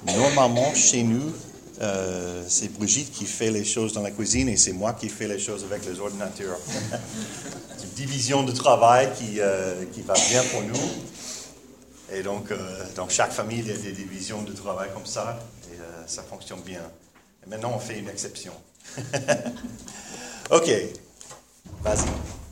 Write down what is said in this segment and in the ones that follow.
normalement, chez nous, c'est Brigitte qui fait les choses dans la cuisine et c'est moi qui fais les choses avec les ordinateurs. C'est une division de travail qui va bien pour nous. Et donc, dans chaque famille, il y a des divisions de travail comme ça et ça fonctionne bien. Et maintenant, on fait une exception. OK. Vas-y.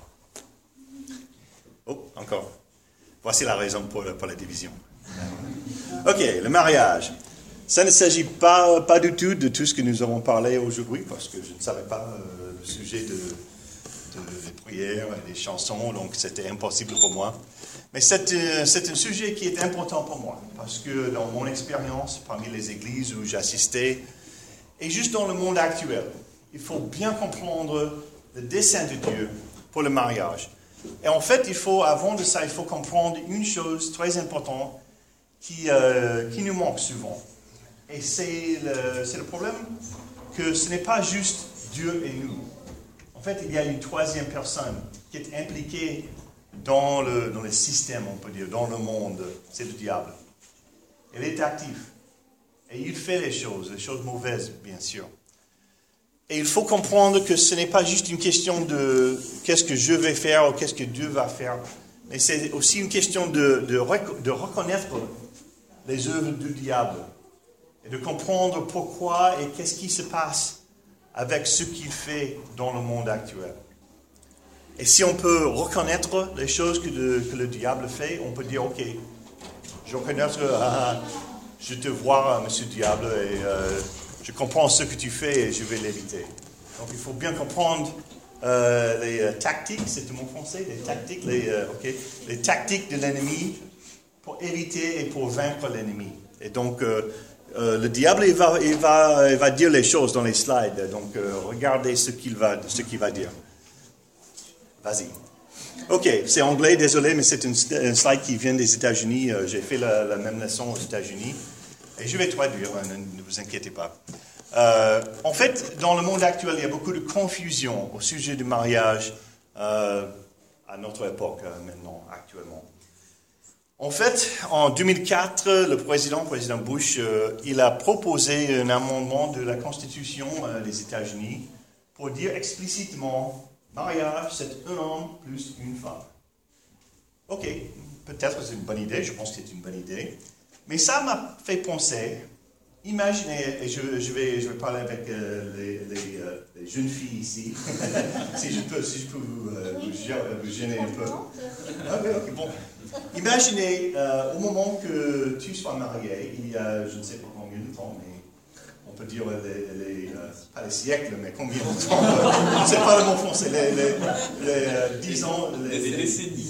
Oh, encore. Voici la raison pour la division. OK, le mariage. Ça ne s'agit pas du tout de tout ce que nous avons parlé aujourd'hui, parce que je ne savais pas le sujet des prières et des chansons, donc c'était impossible pour moi. Mais c'est un sujet qui est important pour moi, parce que dans mon expérience, parmi les églises où j'assistais, et juste dans le monde actuel, il faut bien comprendre le dessein de Dieu pour le mariage. Et en fait, avant de ça, il faut comprendre une chose très importante qui nous manque souvent. Et c'est le problème que ce n'est pas juste Dieu et nous. En fait, il y a une troisième personne qui est impliquée dans le système, on peut dire, dans le monde. C'est le diable. Il est actif. Et il fait les choses mauvaises, bien sûr. Et il faut comprendre que ce n'est pas juste une question de qu'est-ce que je vais faire ou qu'est-ce que Dieu va faire, mais c'est aussi une question de reconnaître les œuvres du diable et de comprendre pourquoi et qu'est-ce qui se passe avec ce qu'il fait dans le monde actuel. Et si on peut reconnaître les choses que le diable fait, on peut dire, OK, je reconnais je te vois, monsieur diable, et je comprends ce que tu fais et je vais l'éviter. Donc il faut bien comprendre les tactiques, c'est le mot français, les tactiques de l'ennemi pour éviter et pour vaincre l'ennemi. Et donc le diable, il va dire les choses dans les slides. Donc regardez ce qu'il va dire. Vas-y. OK, c'est anglais, désolé, mais c'est un slide qui vient des États-Unis. J'ai fait la même leçon aux États-Unis. Et je vais traduire, ne vous inquiétez pas. En fait, dans le monde actuel, il y a beaucoup de confusion au sujet du mariage à notre époque, maintenant, actuellement. En fait, en 2004, le président Bush, il a proposé un amendement de la Constitution des États-Unis pour dire explicitement, mariage, c'est un homme plus une femme. OK, peut-être que c'est une bonne idée, je pense que c'est une bonne idée. Mais ça m'a fait penser, imaginez, et je vais parler avec les jeunes filles ici, si je peux vous gêner un peu. Okay, bon. Imaginez, au moment que tu sois marié, il y a, je ne sais pas combien de temps, mais on peut dire, pas les siècles, mais combien de temps, je ne sais pas le mot français, les 10 ans, les décennies.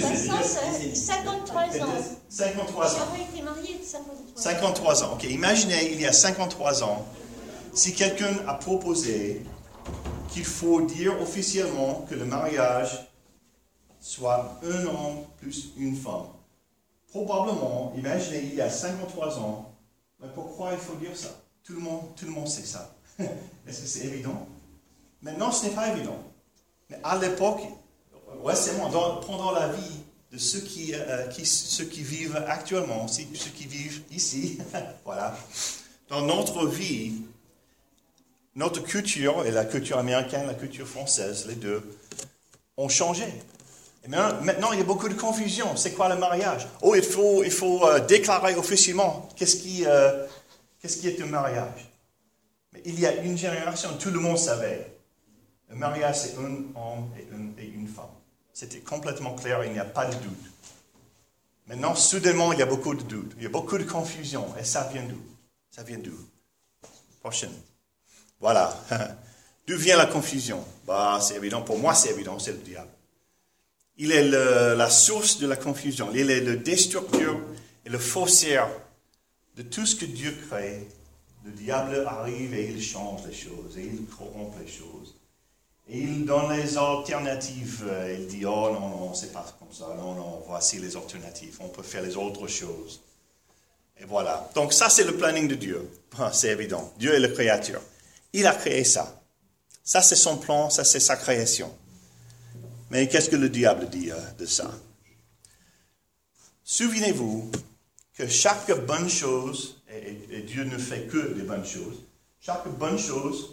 53 ans. 53 ans. J'aurais été mariée de 53 ans. 53 ans, ok. Imaginez, il y a 53 ans, si quelqu'un a proposé qu'il faut dire officiellement que le mariage soit un homme plus une femme. Probablement, imaginez, il y a 53 ans, mais pourquoi il faut dire ça? Tout le monde sait ça. Est-ce que c'est évident? Maintenant, ce n'est pas évident. Mais à l'époque, récemment, pendant la vie de ceux qui vivent actuellement, ceux qui vivent ici, voilà, dans notre vie, notre culture, et la culture américaine, la culture française, les deux, ont changé. Et maintenant, il y a beaucoup de confusion. C'est quoi le mariage? Oh, il faut déclarer officiellement qu'est-ce qui est un mariage. Mais il y a une génération, tout le monde savait. Le mariage, c'est un homme et une femme. C'était complètement clair, il n'y a pas de doute. Maintenant, soudainement, il y a beaucoup de doutes. Il y a beaucoup de confusion. Et ça vient d'où? Ça vient d'où? Prochaine. Voilà. D'où vient la confusion? C'est évident. Pour moi, c'est évident. C'est le diable. Il est la source de la confusion. Il est le destructeur et le faussaire de tout ce que Dieu crée. Le diable arrive et il change les choses. Et il corrompt les choses. Et il donne les alternatives. Il dit, oh non, c'est pas comme ça. Non, voici les alternatives. On peut faire les autres choses. Et voilà. Donc ça, c'est le planning de Dieu. C'est évident. Dieu est le créateur. Il a créé ça. Ça, c'est son plan. Ça, c'est sa création. Mais qu'est-ce que le diable dit de ça? Souvenez-vous que chaque bonne chose, et Dieu ne fait que des bonnes choses. Chaque bonne chose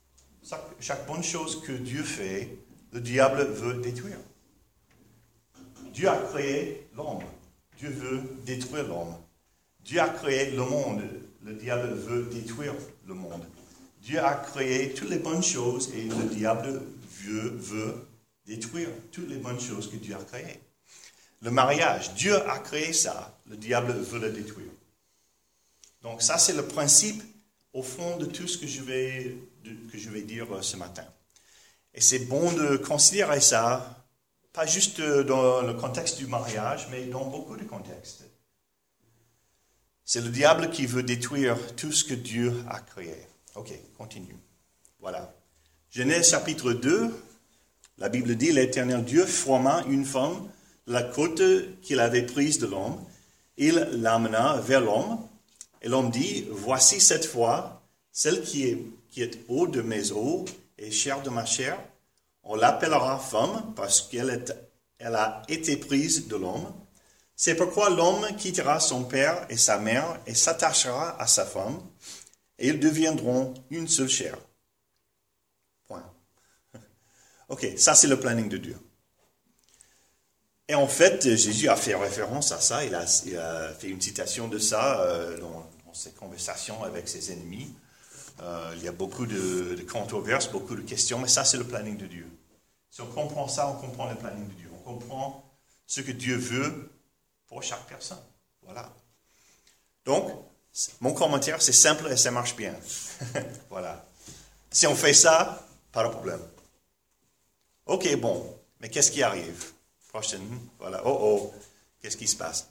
que Dieu fait, le diable veut détruire. Dieu a créé l'homme. Dieu veut détruire l'homme. Dieu a créé le monde. Le diable veut détruire le monde. Dieu a créé toutes les bonnes choses et le diable veut détruire toutes les bonnes choses que Dieu a créées. Le mariage, Dieu a créé ça. Le diable veut le détruire. Donc ça, c'est le principe au fond de tout ce que je vais dire ce matin. Et c'est bon de considérer ça, pas juste dans le contexte du mariage, mais dans beaucoup de contextes. C'est le diable qui veut détruire tout ce que Dieu a créé. Ok, continue. Voilà. Genèse chapitre 2, la Bible dit, l'Éternel Dieu forma une femme de la côte qu'il avait prise de l'homme. Il l'amena vers l'homme. Et l'homme dit, voici cette fois, celle qui est haut de mes os et chair de ma chair. On l'appellera femme parce qu'elle a été prise de l'homme. C'est pourquoi l'homme quittera son père et sa mère et s'attachera à sa femme, et ils deviendront une seule chair. Point. Ok, ça c'est le planning de Dieu. Et en fait, Jésus a fait référence à ça, il a fait une citation de ça dans ses conversations avec ses ennemis. Il y a beaucoup de controverses, beaucoup de questions, mais ça c'est le planning de Dieu. Si on comprend ça, on comprend le planning de Dieu. On comprend ce que Dieu veut pour chaque personne. Voilà. Donc, mon commentaire, c'est simple et ça marche bien. Voilà. Si on fait ça, pas de problème. Ok, bon. Mais qu'est-ce qui arrive? Prochaine. Voilà. Qu'est-ce qui se passe?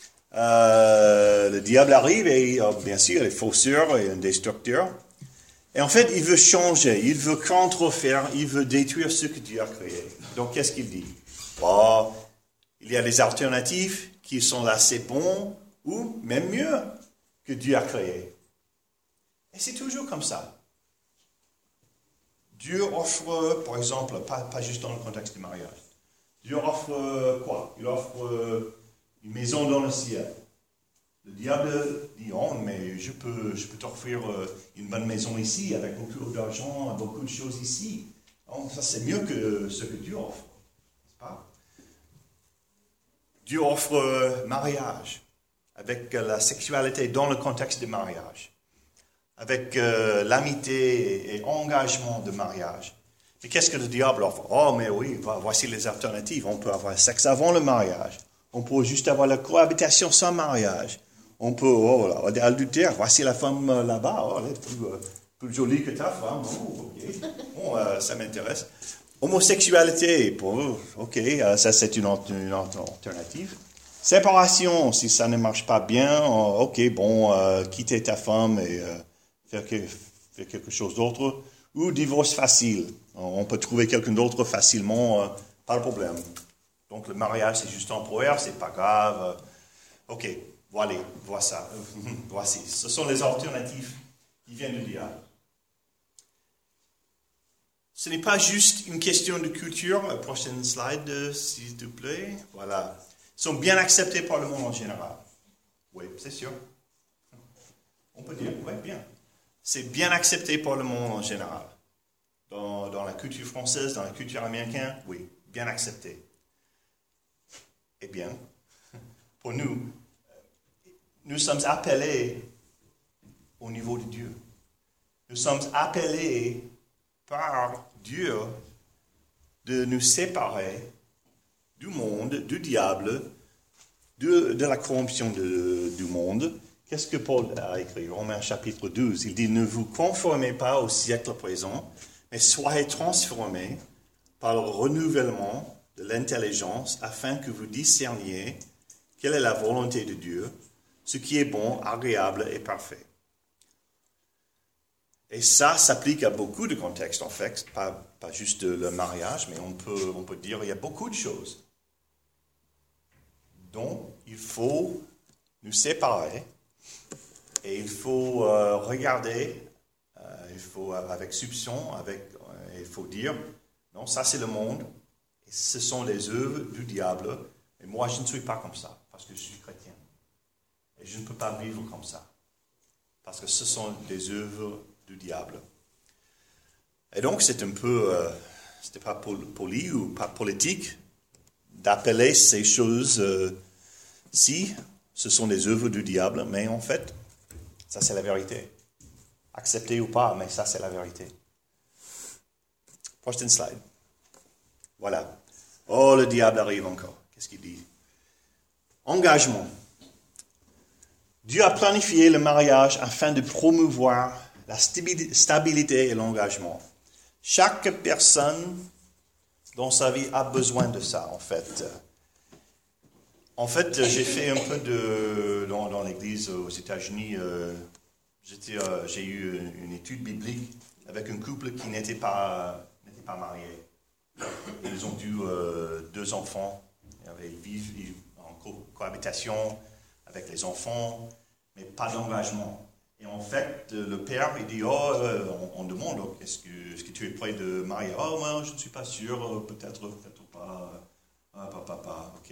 Le diable arrive et, bien sûr, il est fausseur et un destructeur. Et en fait, il veut changer, il veut contrefaire, il veut détruire ce que Dieu a créé. Donc, qu'est-ce qu'il dit? Il y a des alternatives qui sont assez bons ou même mieux que Dieu a créé. Et c'est toujours comme ça. Dieu offre, par exemple, pas juste dans le contexte du mariage, Dieu offre quoi? Il offre une maison dans le ciel. Le diable dit, oh, mais je peux t'offrir une bonne maison ici, avec beaucoup d'argent, beaucoup de choses ici. Oh, ça, c'est mieux que ce que Dieu offre. N'est-ce pas? Dieu offre mariage, avec la sexualité dans le contexte du mariage, avec l'amitié et engagement de mariage. Mais qu'est-ce que le diable offre? Oh, mais oui, voici les alternatives. On peut avoir le sexe avant le mariage. On peut juste avoir la cohabitation sans mariage. On peut, adultère, voici la femme là-bas, elle est plus jolie que ta femme. Oh, ok, ça m'intéresse. Homosexualité, ça c'est une alternative. Séparation, si ça ne marche pas bien, quitter ta femme et faire quelque chose d'autre. Ou divorce facile, on peut trouver quelqu'un d'autre facilement, pas de problème. Donc le mariage c'est juste temporaire, c'est pas grave. Ok, voici. Ce sont les alternatives qui viennent du diable. Ce n'est pas juste une question de culture. Prochaine slide, s'il te plaît. Voilà. Ils sont bien acceptés par le monde en général. Oui, c'est sûr. On peut dire, oui, bien. C'est bien accepté par le monde en général. Dans la culture française, dans la culture américaine, oui, bien accepté. Eh bien, pour nous sommes appelés au niveau de Dieu. Nous sommes appelés par Dieu de nous séparer du monde, du diable, de la corruption du monde. Qu'est-ce que Paul a écrit? Romains chapitre 12, il dit « Ne vous conformez pas au siècle présent, mais soyez transformés par le renouvellement de l'intelligence afin que vous discerniez quelle est la volonté de Dieu, ce qui est bon, agréable et parfait. » Et ça s'applique à beaucoup de contextes, en fait, pas juste le mariage, mais on peut dire qu'il y a beaucoup de choses dont il faut nous séparer et il faut regarder, il faut avec soupçon, il faut dire, non, ça c'est le monde, et ce sont les œuvres du diable, et moi je ne suis pas comme ça, parce que je suis chrétien. Et je ne peux pas vivre comme ça. parce que ce sont des œuvres du diable. Et donc, c'est un peu, c'était pas poli ou pas politique d'appeler ces choses, si ce sont des œuvres du diable, mais en fait, ça c'est la vérité. Accepté ou pas, mais ça c'est la vérité. Prochaine slide. Voilà. Oh, le diable arrive encore. Qu'est-ce qu'il dit? Engagement. Dieu a planifié le mariage afin de promouvoir la stabilité et l'engagement. Chaque personne dans sa vie a besoin de ça, en fait. En fait, j'ai fait un peu dans l'église aux États-Unis. J'ai eu une étude biblique avec un couple qui n'était pas marié. Ils ont eu 2 enfants. Ils vivent en cohabitation avec les enfants, mais pas d'engagement. Et en fait, le père, il dit, on demande, est-ce que tu es prêt de marier? Oh, moi, je ne suis pas sûr, peut-être pas. Papa, ok.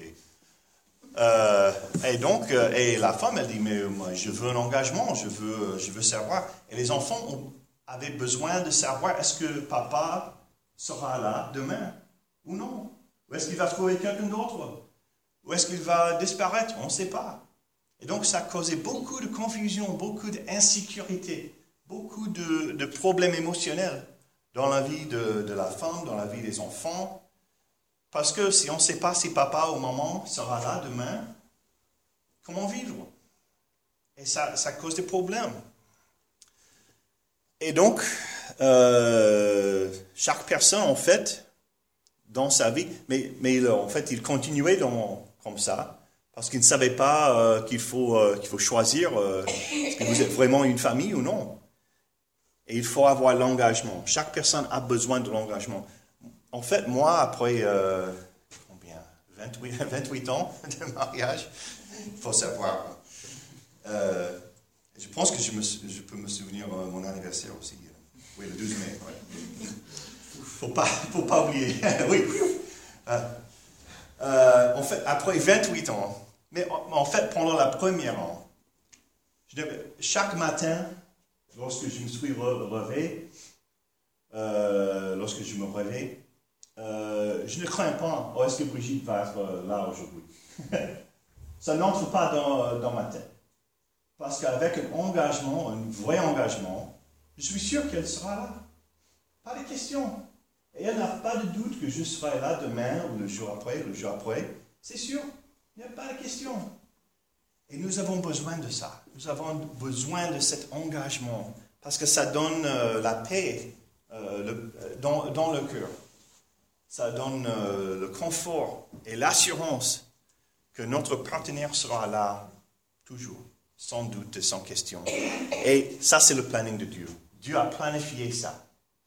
Et donc, et la femme, elle dit, mais moi, je veux un engagement, je veux savoir. Et les enfants avaient besoin de savoir, est-ce que papa sera là demain ou non? Ou est-ce qu'il va trouver quelqu'un d'autre? Ou est-ce qu'il va disparaître? On ne sait pas. Et donc, ça causait beaucoup de confusion, beaucoup d'insécurité, beaucoup de problèmes émotionnels dans la vie de la femme, dans la vie des enfants. Parce que si on ne sait pas si papa ou maman sera là demain, comment vivre? Et ça cause des problèmes. Et donc, chaque personne, en fait, dans sa vie, mais en fait, il continuait comme ça, parce qu'il ne savait pas qu'il faut choisir est-ce que vous êtes vraiment une famille ou non. Et il faut avoir l'engagement. Chaque personne a besoin de l'engagement. En fait, moi, après 28 ans de mariage, il faut savoir, je pense que je peux me souvenir mon anniversaire aussi. Oui, le 12 mai. Ouais. Faut pas oublier. Oui. En fait, après 28 ans, mais en fait, pendant la première an, chaque matin, lorsque je me suis réveillé, je ne crains pas, est-ce que Brigitte va être là aujourd'hui? Ça n'entre pas dans ma tête. Parce qu'avec un engagement, un vrai engagement, je suis sûr qu'elle sera là. Pas de question. Et elle n'a pas de doute que je serai là demain ou le jour après. C'est sûr. Il n'y a pas de question. Et nous avons besoin de ça. Nous avons besoin de cet engagement. Parce que ça donne la paix dans le cœur. Ça donne le confort et l'assurance que notre partenaire sera là toujours, sans doute et sans question. Et ça, c'est le planning de Dieu. Dieu a planifié ça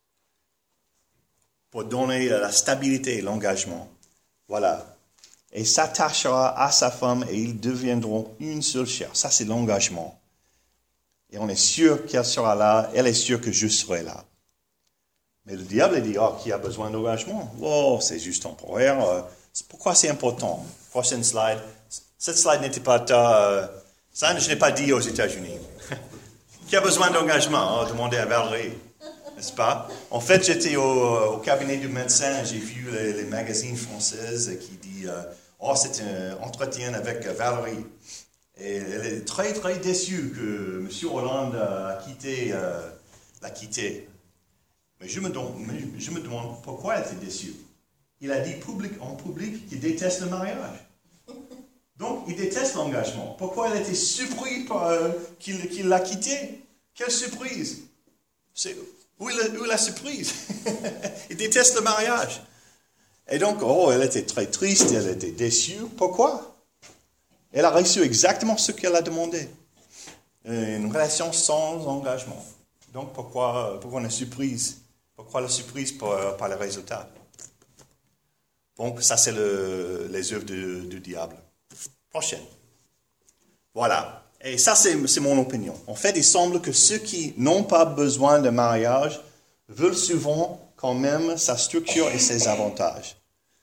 pour donner la stabilité et l'engagement. Voilà. Et s'attachera à sa femme et ils deviendront une seule chair. Ça, c'est l'engagement. Et on est sûr qu'elle sera là. Elle est sûre que je serai là. Mais le diable dit, qui a besoin d'engagement? C'est juste temporaire. Pourquoi c'est important? Prochaine slide. Cette slide n'était pas ça, je n'ai pas dit aux États-Unis. Qui a besoin d'engagement? Demandez à Valérie. N'est-ce pas? En fait, j'étais au cabinet du médecin, j'ai vu les magazines françaises qui disent c'est un entretien avec Valérie. Et elle est très, très déçue que M. Hollande l'a quitté. Mais je me demande pourquoi elle était déçue. Il a dit en public qu'il déteste le mariage. Donc, il déteste l'engagement. Pourquoi elle était surprise qu'il l'a quitté? Quelle surprise! Où est la surprise? Il déteste le mariage. Et donc, elle était très triste, elle était déçue. Pourquoi? Elle a reçu exactement ce qu'elle a demandé. Une relation sans engagement. Donc, pourquoi on est surprise? Pourquoi la surprise par les résultats? Donc, ça, c'est les œuvres du diable. Prochaine. Voilà. Et ça, c'est mon opinion. En fait, il semble que ceux qui n'ont pas besoin de mariage veulent souvent quand même sa structure et ses avantages.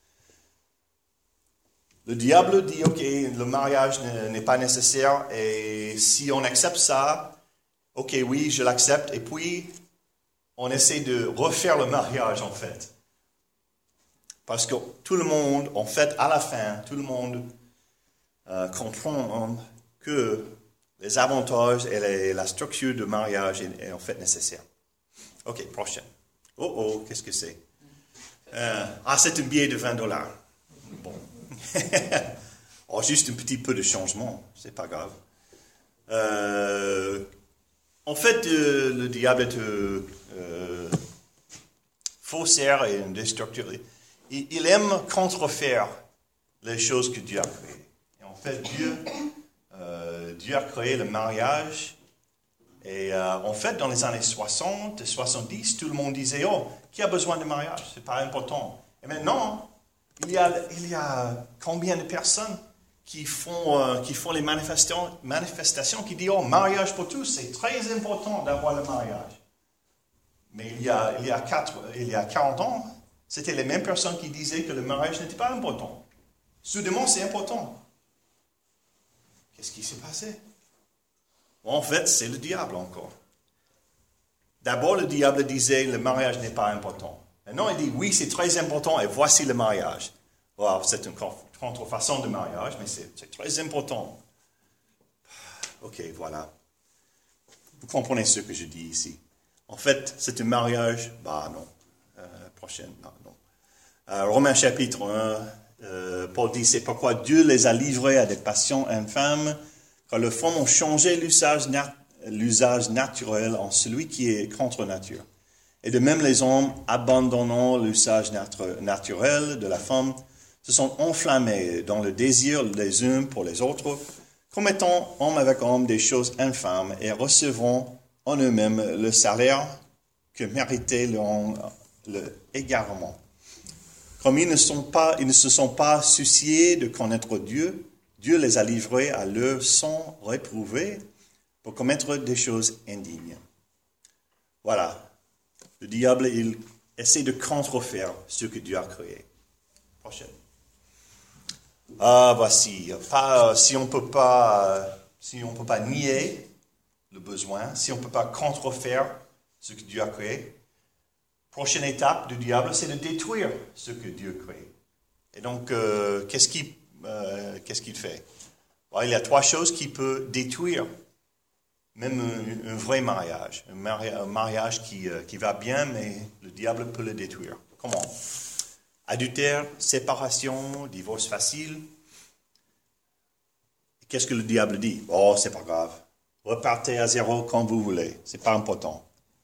Le diable dit, le mariage n'est pas nécessaire et si on accepte ça, ok, oui, je l'accepte, et puis on essaie de refaire le mariage en fait. Parce que tout le monde, en fait, à la fin, tout le monde comprend que les avantages et la structure de mariage est en fait nécessaire. Ok, prochaine. Oh, qu'est-ce que c'est? C'est un billet de $20. Bon. Oh, juste un petit peu de changement, c'est pas grave. En fait, le diable est faussaire et un destructeur. Il aime contrefaire les choses que Dieu a créées. Et en fait, Dieu a créé le mariage. Et en fait, dans les années 60 et 70, tout le monde disait, oh, qui a besoin de mariage? C'est pas important. Et maintenant, il y a combien de personnes qui font les manifestations qui disent, oh, mariage pour tous, c'est très important d'avoir le mariage. Mais il y a 40 ans, c'était les mêmes personnes qui disaient que le mariage n'était pas important. Soudainement, c'est important. Qu'est-ce qui s'est passé? En fait, c'est le diable encore. D'abord, le diable disait le mariage n'est pas important. Maintenant, il dit oui, c'est très important et voici le mariage. Wow, c'est une contrefaçon de mariage, mais c'est très important. Ok, voilà. Vous comprenez ce que je dis ici. En fait, c'est un mariage, non. Prochaine, non. Romains chapitre 1, Paul dit, c'est pourquoi Dieu les a livrés à des passions infâmes, car les femmes ont changé l'usage naturel en celui qui est contre nature. Et de même les hommes, abandonnant l'usage naturel de la femme, se sont enflammés dans le désir les uns pour les autres, commettant homme avec homme des choses infâmes et recevant en eux-mêmes le salaire que méritait l'égarement. Comme ils ne se sont pas souciés de connaître Dieu, Dieu les a livrés à leur sang réprouvé pour commettre des choses indignes. Voilà. Le diable, il essaie de contrefaire ce que Dieu a créé. Prochaine. Voici. Si on peut pas nier le besoin, si on ne peut pas contrefaire ce que Dieu a créé, prochaine étape du diable, c'est de détruire ce que Dieu crée. Et donc, qu'est-ce qu'il fait? Il y a 3 choses qui peuvent détruire même un vrai mariage. Un mariage qui va bien, mais le diable peut le détruire. Comment? Adultère, séparation, divorce facile. Qu'est-ce que le diable dit? Oh, c'est pas grave. Repartez à zéro quand vous voulez. C'est pas important.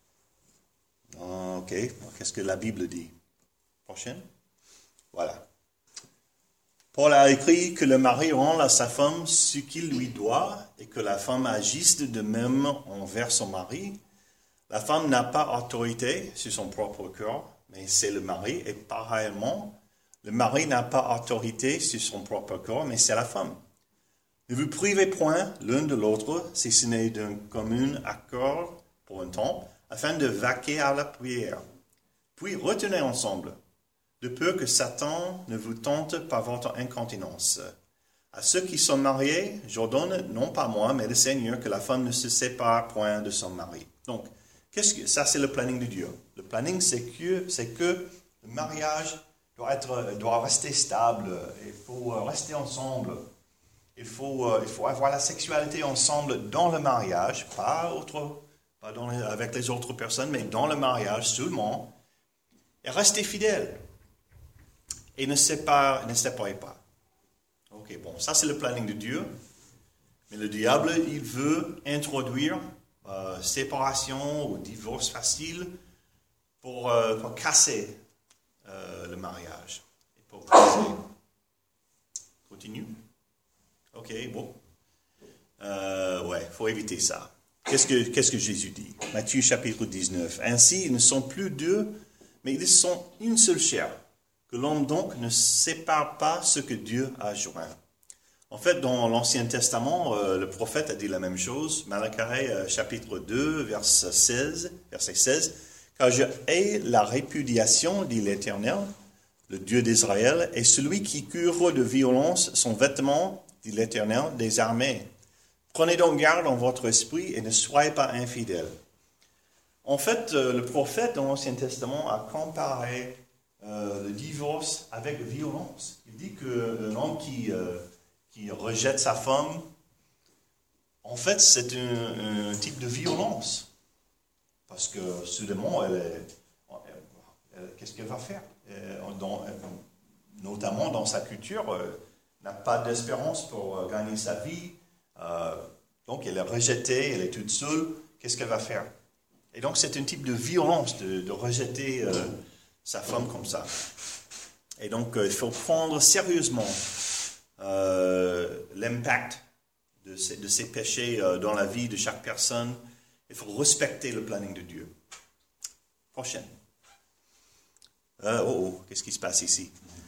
Ok. Qu'est-ce que la Bible dit? Prochaine. Voilà. Paul a écrit que le mari rend à sa femme ce qu'il lui doit et que la femme agisse de même envers son mari. La femme n'a pas autorité sur son propre corps, mais c'est le mari. Et pareillement, le mari n'a pas autorité sur son propre corps, mais c'est la femme. Ne vous privez point l'un de l'autre, si ce n'est d'un commun accord pour un temps, afin de vaquer à la prière. Puis retenez ensemble, de peur que Satan ne vous tente par votre incontinence. À ceux qui sont mariés, j'ordonne, non pas moi, mais le Seigneur, que la femme ne se sépare point de son mari. Donc, ça c'est le planning de Dieu. Le planning, c'est que le mariage doit rester stable. Il faut rester ensemble. Il faut avoir la sexualité ensemble dans le mariage, pas avec les autres personnes, mais dans le mariage seulement. Et rester fidèle. Et ne séparez pas. Ok, bon, ça c'est le planning de Dieu. Mais le diable, il veut introduire séparation ou divorce facile pour casser le mariage. Et pour casser. Continue. Ok, bon. Faut éviter ça. Qu'est-ce que Jésus dit? Matthieu chapitre 19. Ainsi, ils ne sont plus deux, mais ils sont une seule chair. Que l'homme donc ne sépare pas ce que Dieu a joint. En fait, dans l'Ancien Testament, le prophète a dit la même chose. Malachi chapitre 2, verset 16. Car je hais la répudiation, dit l'Éternel, le Dieu d'Israël, et celui qui cure de violence son vêtement, dit l'Éternel des armées. Prenez donc garde en votre esprit et ne soyez pas infidèles. En fait, le prophète dans l'Ancien Testament a comparé le divorce avec la violence. Il dit que un homme qui rejette sa femme, en fait, c'est un type de violence. Parce que soudainement, qu'est-ce qu'elle va faire? Notamment dans sa culture, n'a pas d'espérance pour gagner sa vie. Donc, elle est rejetée, elle est toute seule. Qu'est-ce qu'elle va faire? Et donc, c'est un type de violence de rejeter sa femme comme ça. Et donc, il faut prendre sérieusement l'impact de ces péchés dans la vie de chaque personne. Il faut respecter le planning de Dieu. Prochaine. Qu'est-ce qui se passe ici?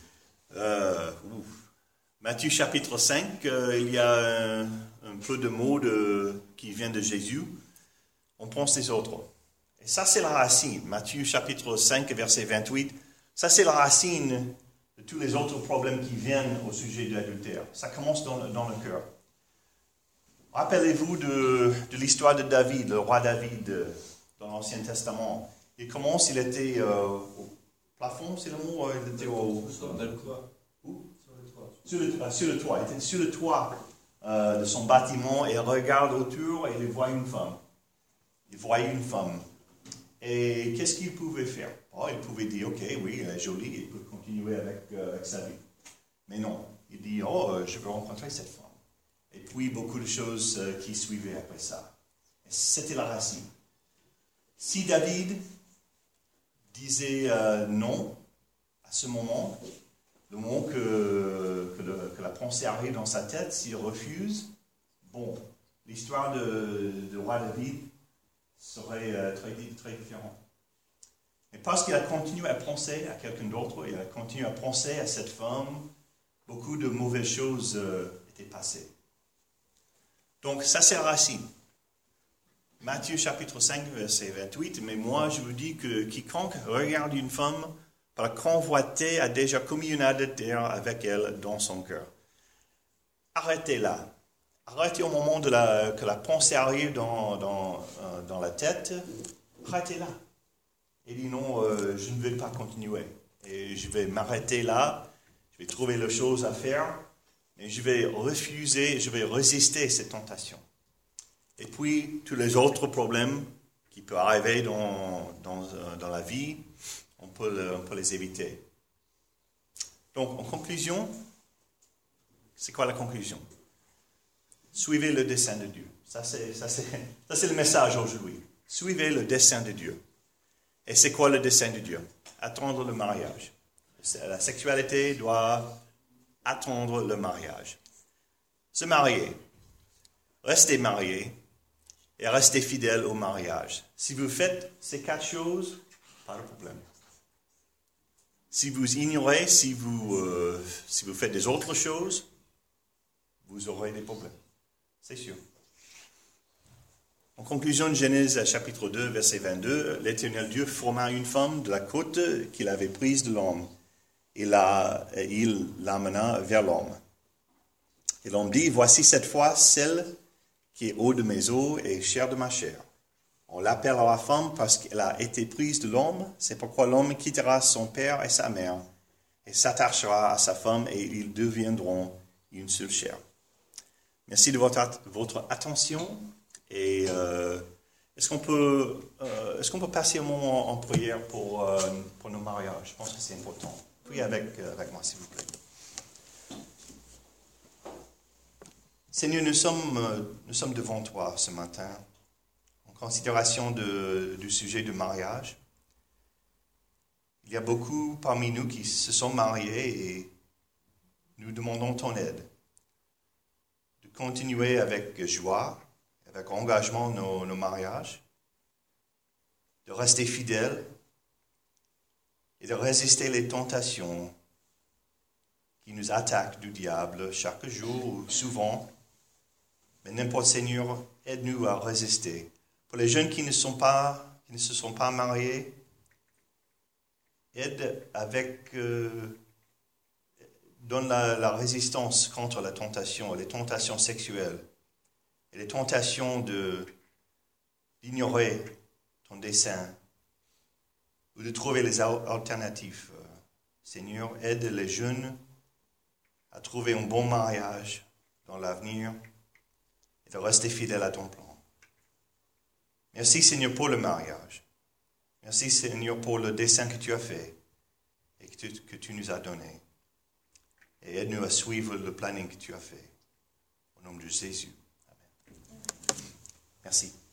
Matthieu chapitre 5, il y a un peu de mots qui viennent de Jésus. On pense les autres. Et ça, c'est la racine. Matthieu chapitre 5, verset 28. Ça, c'est la racine de tous les autres problèmes qui viennent au sujet de l'adultère. Ça commence dans le cœur. Rappelez-vous de l'histoire de David, le roi David, dans l'Ancien Testament. Il commence, il était au plafond, c'est le mot, il était au... Où? Sur le toit. Il était sur le toit de son bâtiment et il regarde autour et il voit une femme. Il voyait une femme. Et qu'est-ce qu'il pouvait faire? Il pouvait dire, ok, oui, elle est jolie, il peut continuer avec sa vie. Mais non, il dit, je veux rencontrer cette femme. Et puis, beaucoup de choses qui suivaient après ça. Et c'était la racine. Si David disait non à ce moment, le moment que la pensée arrive dans sa tête, s'il refuse, l'histoire de roi David serait très différente. Mais parce qu'il a continué à penser à quelqu'un d'autre, il a continué à penser à cette femme, beaucoup de mauvaises choses étaient passées. Donc, ça, c'est la racine. Matthieu chapitre 5, verset 28. Mais moi, je vous dis que quiconque regarde une femme par convoiter a déjà commis une adultère avec elle dans son cœur. Arrêtez là. Arrêtez au moment que la pensée arrive dans la tête. Arrêtez là. Et dit non, je ne vais pas continuer. Et je vais m'arrêter là. Je vais trouver les choses à faire. Mais je vais refuser, je vais résister à cette tentation. Et puis, tous les autres problèmes qui peuvent arriver dans la vie, on peut les éviter. Donc, en conclusion, c'est quoi la conclusion? Suivez le dessein de Dieu. Ça, c'est le message aujourd'hui. Suivez le dessein de Dieu. Et c'est quoi le dessein de Dieu? Attendre le mariage. La sexualité doit attendre le mariage. Se marier. Restez marié et restez fidèle au mariage. Si vous faites ces 4 choses, pas de problème. Si vous ignorez, si vous faites des autres choses, vous aurez des problèmes. C'est sûr. En conclusion de Genèse chapitre 2, verset 22, l'Éternel Dieu forma une femme de la côte qu'il avait prise de l'homme. Il l'amena vers l'homme. Et l'homme dit, voici cette fois celle qui est eau de mes eaux et chair de ma chair. On l'appellera femme parce qu'elle a été prise de l'homme. C'est pourquoi l'homme quittera son père et sa mère et s'attachera à sa femme et ils deviendront une seule chair. Merci de votre attention. Et est-ce qu'on peut passer un moment en prière pour nos mariages? Je pense que c'est important. Priez avec moi, s'il vous plaît. Seigneur, nous sommes devant toi ce matin, en considération du sujet du mariage. Il y a beaucoup parmi nous qui se sont mariés et nous demandons ton aide de continuer avec joie, avec engagement nos mariages, de rester fidèles et de résister les tentations qui nous attaquent du diable chaque jour ou souvent. Mais n'importe, Seigneur, aide-nous à résister. Pour les jeunes qui ne se sont pas mariés, aide donne la résistance contre la tentation, les tentations sexuelles. et les tentations d'ignorer ton dessein ou de trouver les alternatives. Seigneur, aide les jeunes à trouver un bon mariage dans l'avenir et de rester fidèles à ton plan. Merci Seigneur pour le mariage. Merci Seigneur pour le dessein que tu as fait et que tu nous as donné. Et aide-nous à suivre le planning que tu as fait. Au nom de Jésus. Amen. Merci.